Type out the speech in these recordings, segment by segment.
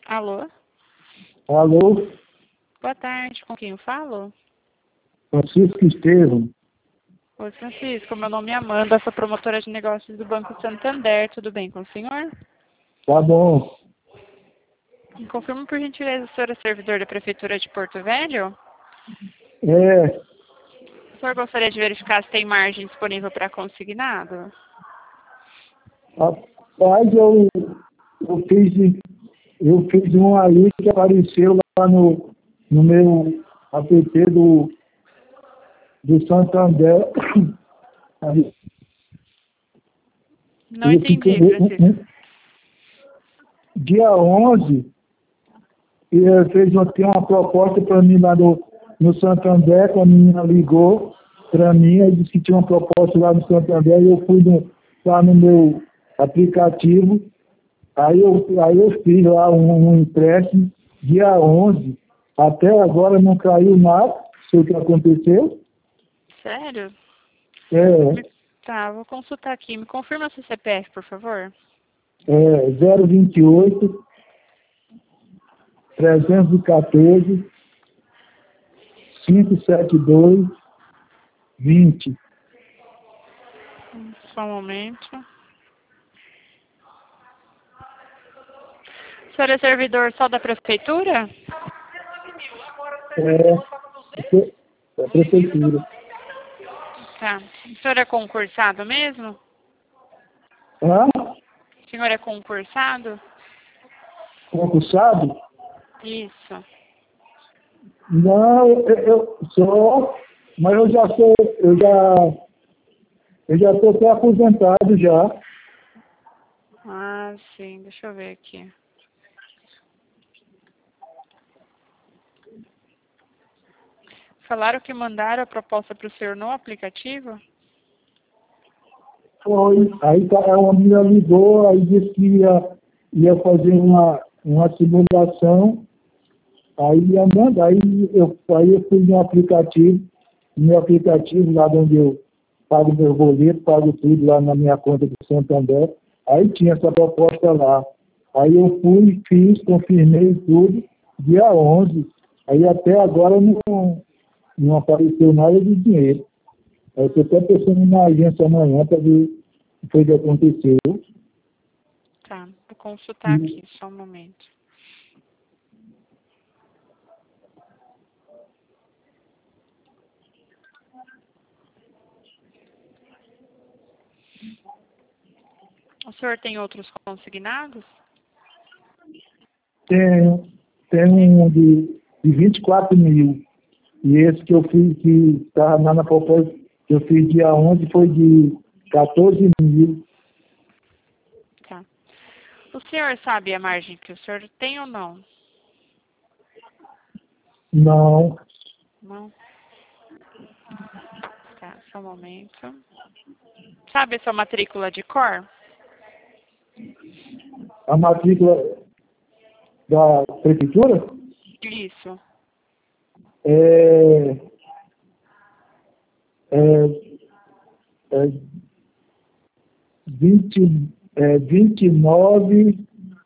Alô? Alô, Boa tarde, com quem eu falo? Francisco Estevam. Oi, Francisco, meu nome é Amanda, sou promotora de negócios do Banco Santander, tudo bem com o senhor? Tá bom. Me confirma por gentileza, o senhor é servidor da Prefeitura de Porto Velho? É, O senhor gostaria de verificar se tem margem disponível para consignado? rapaz, eu fiz um aí que apareceu lá no meu app do Santander. Aí, Não entendi, Francisco. Dia 11, tem uma proposta para mim lá no Santander, quando a menina ligou para mim, aí disse que tinha uma proposta lá no Santander, e eu fui lá no meu aplicativo. Aí eu fiz lá um empréstimo, dia 11, até agora não caiu nada, sei o que aconteceu. Sério? É, Tá, vou consultar aqui. Me confirma seu CPF, por favor. 028 314 572 20. Só um momento. O senhor é servidor só da Prefeitura? É a prefeitura. Tá. O senhor é concursado mesmo? Hã? O senhor é concursado? Concursado? Isso. Não, eu sou, mas eu já estou até aposentado já. Ah, sim. Deixa eu ver aqui. Falaram que mandaram a proposta para o senhor no aplicativo? Foi. Aí uma menina ligou, aí disse que ia fazer uma simulação, aí ia mandar, aí eu fui no aplicativo lá onde eu pago meu boleto, pago tudo lá na minha conta do Santander, aí tinha essa proposta lá. Aí eu fui, fiz, confirmei tudo, dia 11. Aí até agora não apareceu nada de dinheiro. Eu estou até pensando na agência amanhã para ver o que foi que aconteceu. Tá. Vou consultar aqui. Só um momento. O senhor tem outros consignados? Tem um de 24 mil. E esse que eu fiz, que estava lá na proposta que eu fiz dia 11, foi de 14 mil. Tá. O senhor sabe a margem que o senhor tem ou não? Não. Não? Tá, só um momento. Sabe a sua matrícula de cor? A matrícula da prefeitura Isso. é, é, é 29,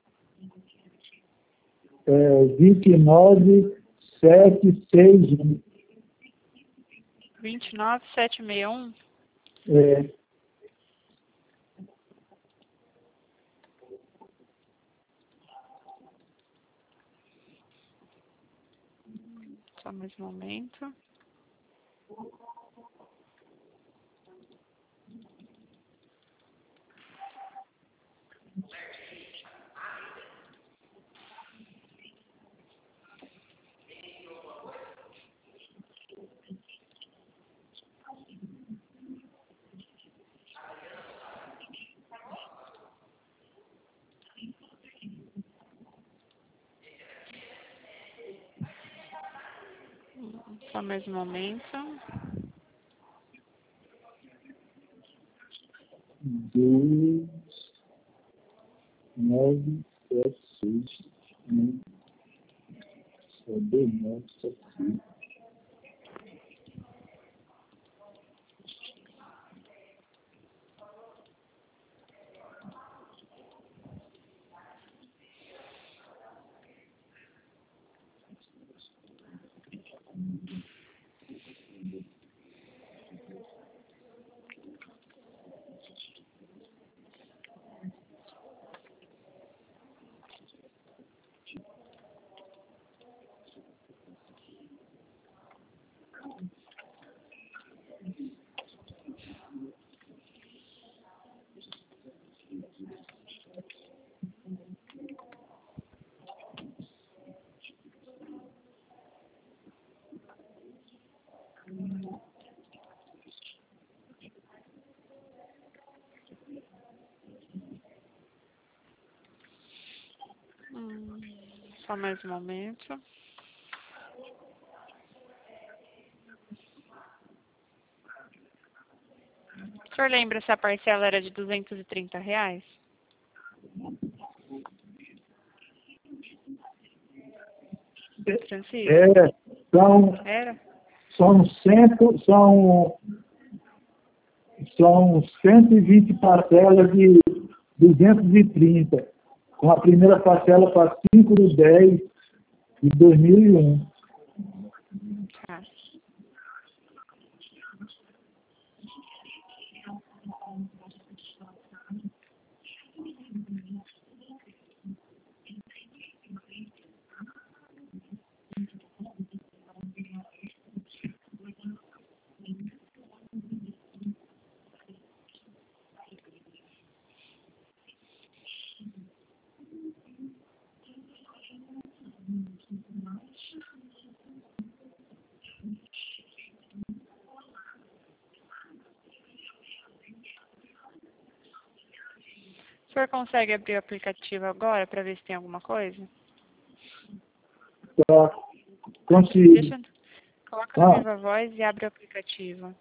29761. 29761? É, Só mais um momento. Só mais um momento. 2976. Cadê 976? Só mais um momento. O senhor lembra se a parcela era de R$ 230? Francisco? Era? São 120 parcelas de 230, com a primeira parcela para 5/10/2001. Tá. O senhor consegue abrir o aplicativo agora para ver se tem alguma coisa? Tá, consigo. Coloca na Viva Voz e abre o aplicativo.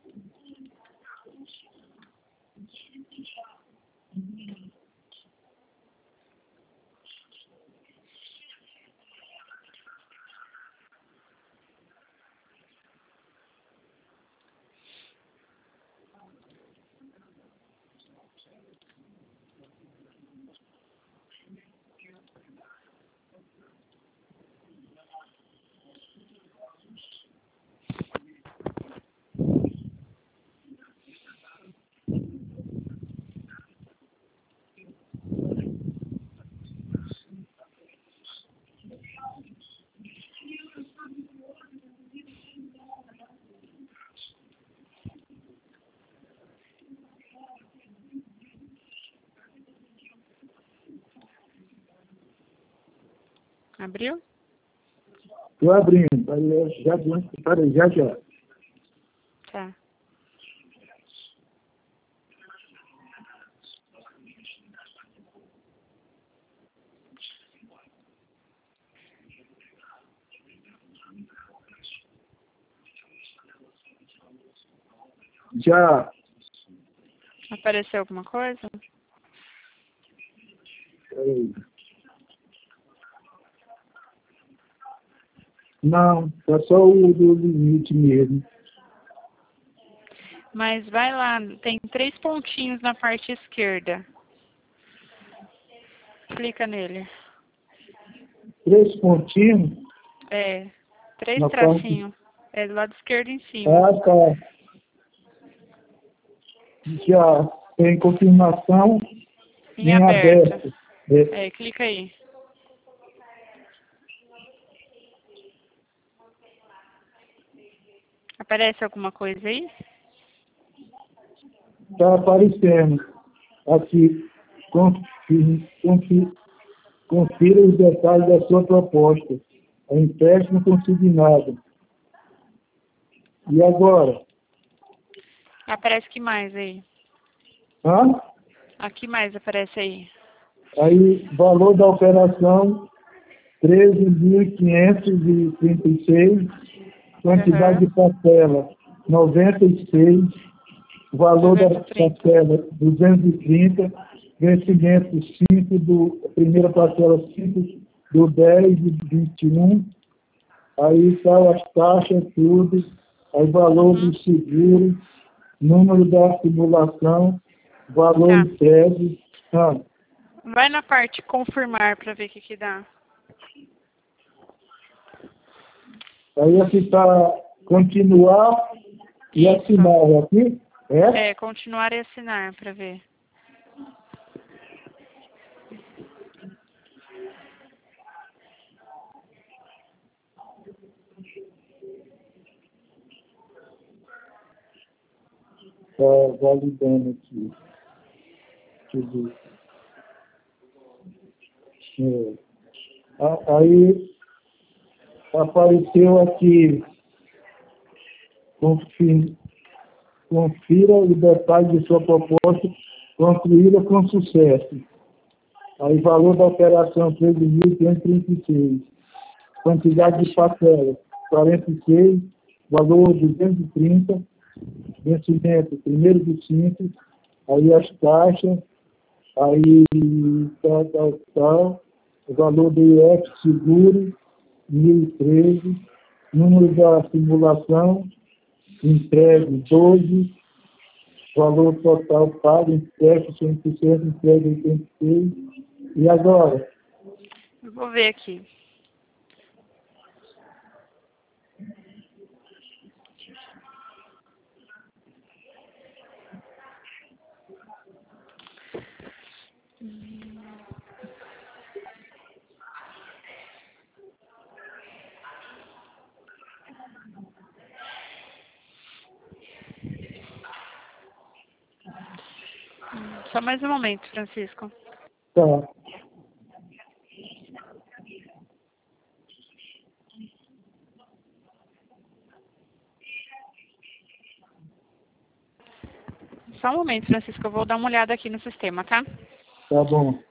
Abriu? Estou abrindo. Já. Tá. Já. Apareceu alguma coisa? Peraí. Não, é só o do limite mesmo. Mas vai lá, tem 3 pontinhos na parte esquerda. Clica nele. 3 pontinhos. 3 na tracinhos. É do lado esquerdo em cima. Ah, tá. Já tem confirmação Em aberto. É. Clica aí. Aparece alguma coisa aí? Está aparecendo aqui. Confira os detalhes da sua proposta. É empréstimo consignado. E agora? Aparece que mais aí? Hã? Aqui mais aparece aí. Aí, valor da operação, 13.536, quantidade de parcela, 96, valor da 230. parcela, 230, vencimento 5 primeira parcela 5/10/21, aí tá as taxas, tudo, aí valor do seguro, número da simulação, valor Tá. entregue. Vai na parte confirmar para ver o que dá. Aí aqui está continuar e Isso. assinar aqui. Continuar e assinar para ver. Está validando aqui. Deixa eu ver. Aí apareceu aqui, confira o detalhe de sua proposta concluída com sucesso. Aí valor da operação 13.536. Quantidade de parcela 46, valor 230, vencimento 1º do 5, aí as taxas, aí tal, o valor do IF seguro, 1013, número da simulação, entregue 12, valor total pago, entregue 100%, entregue 86, e agora? Eu vou ver aqui. Só mais um momento, Francisco. Tá. Só um momento, Francisco. Eu vou dar uma olhada aqui no sistema, tá? Tá bom.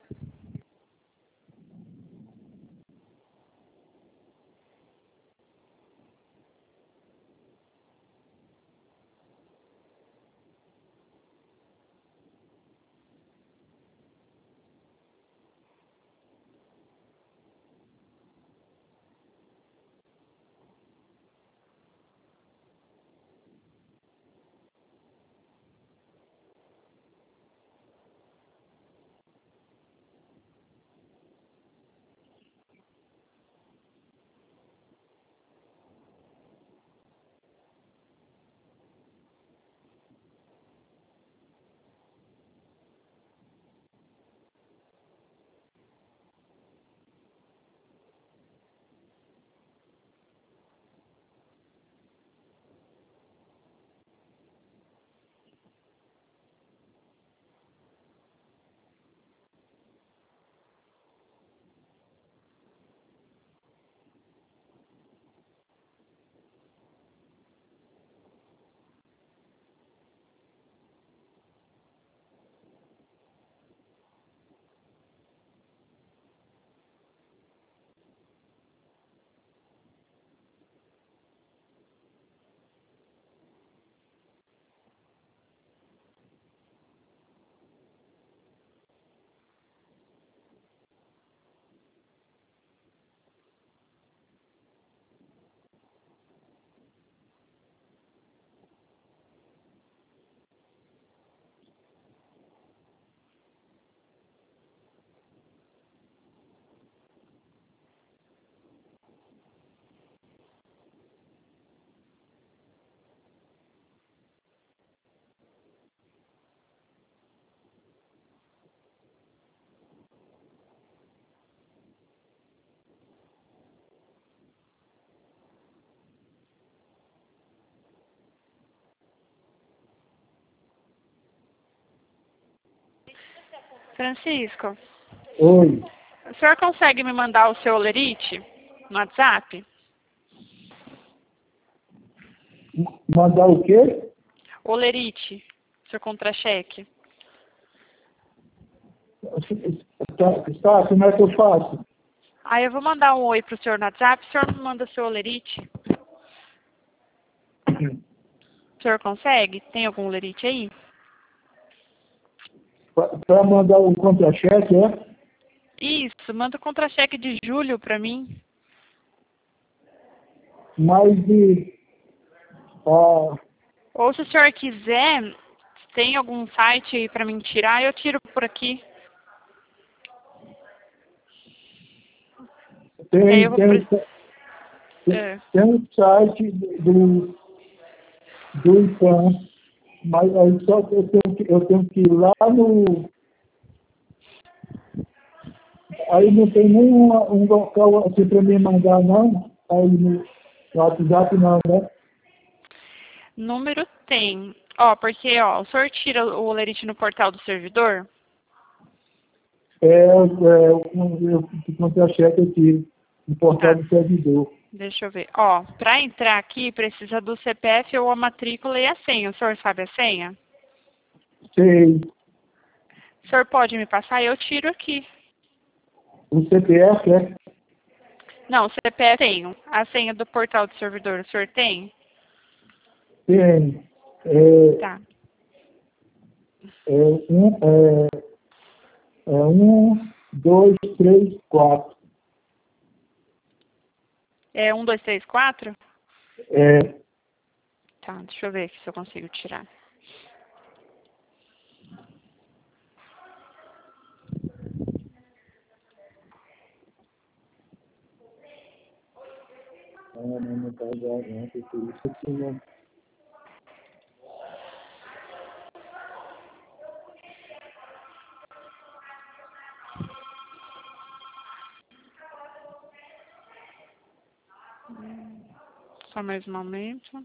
Francisco, Oi. o senhor consegue me mandar o seu olerite no WhatsApp? Mandar o quê? Olerite, seu contra-cheque. Tá, como é que eu faço? Aí eu vou mandar um oi pro senhor no WhatsApp, o senhor me manda seu olerite. O senhor consegue? Tem algum olerite aí? Para mandar o contra-cheque, é? Isso, manda o contra-cheque de julho pra mim. Mas Ou se o senhor quiser, tem algum site aí pra mim tirar, eu tiro por aqui. E aí eu vou tem um site do IPAM, mas aí só que eu tenho que ir lá no... Aí não tem nenhum um local assim para me mandar, não? Aí no WhatsApp não, né? Número tem. Ó, porque, ó, o senhor tira o olerite no portal do servidor? O contra-cheque eu tiro no portal Tá. do servidor. Deixa eu ver. Ó, pra entrar aqui, precisa do CPF ou a matrícula e a senha. O senhor sabe a senha? Sei. O senhor pode me passar e eu tiro aqui. O CPF é? Não, o CPF tenho. A senha do portal do servidor, o senhor tem? Tem. Tá. É 1, 2, 3, 4. É 1, 2, 3, 4? É. Tá, deixa eu ver aqui se eu consigo tirar. Não tá garganta, por isso que não. Só mais um momento.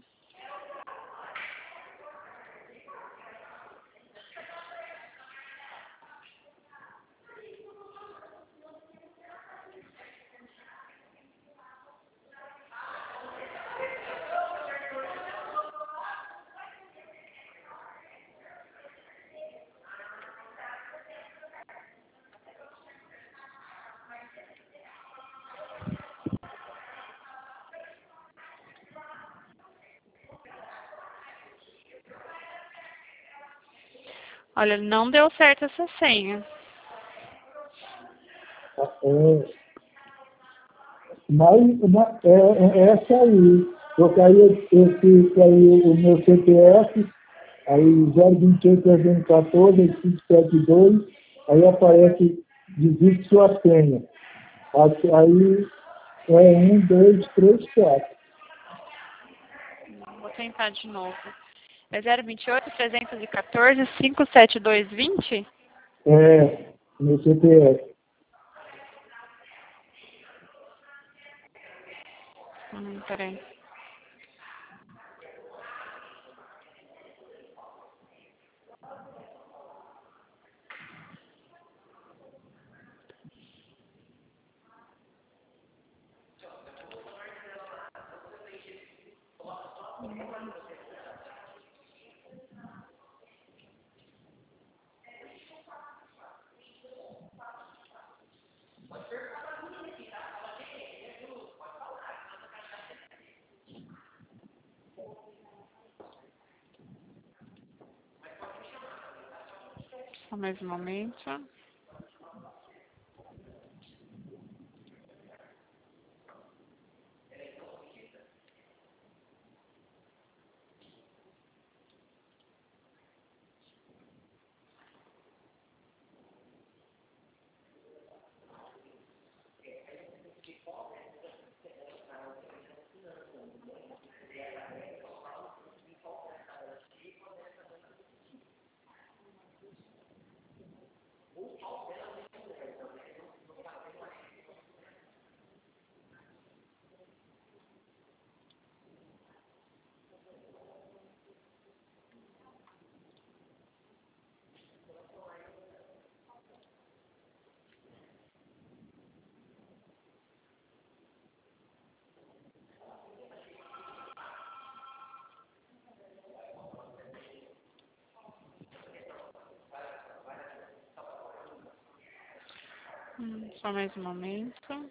Olha, não deu certo essa senha. Mas essa aí. Porque aí eu fiz aí o meu CPF, aí 028 314 572, aí aparece digite sua senha. Aí é 1, 2, 3, 4. Vou tentar de novo. É 028 314 57220? É, meu CPF. Peraí. Só mais um momento. Só mais um momento.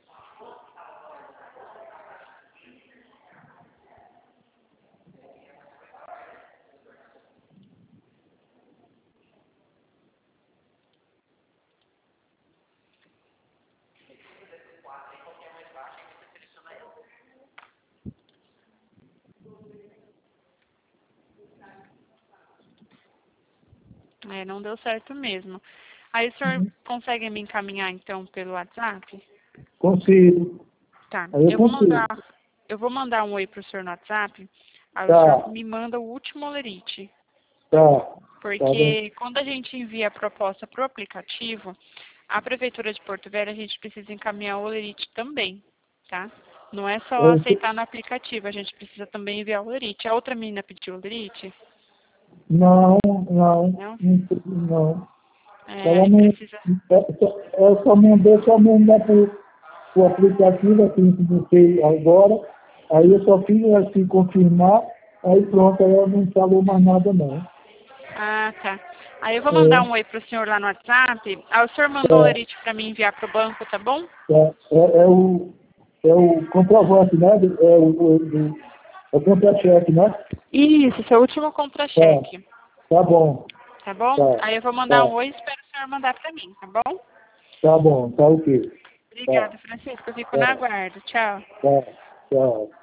É, não deu certo mesmo. Aí o senhor consegue me encaminhar, então, pelo WhatsApp? Consigo. Tá. Aí eu consigo. Eu vou mandar um oi pro senhor no WhatsApp. Aí o Tá, senhor me manda o último olerite. tá. Porque quando a gente envia a proposta pro aplicativo, a Prefeitura de Porto Velho, a gente precisa encaminhar o olerite também, tá? Não é só aceitar no aplicativo, a gente precisa também enviar o olerite. A outra menina pediu o olerite? Não. Não? Não. É, Ela aí não. precisa... Eu só mandar pro aplicativo, assim, que você agora. Aí eu só fiz assim, confirmar, aí pronto, aí ela não falou mais nada não. Ah, tá. Aí eu vou mandar um oi pro senhor lá no WhatsApp. Aí o senhor mandou o olerite para mim enviar pro banco, tá bom? É o comprovante, né? É o contra-cheque, né? Isso, seu último contra-cheque. Tá bom. Tá bom? Tá. Aí eu vou mandar um oi e espero o senhor mandar para mim, tá bom? Tá bom, tá ok. Obrigada, Francisco. Eu fico na aguardo. Tchau. Tá, tchau.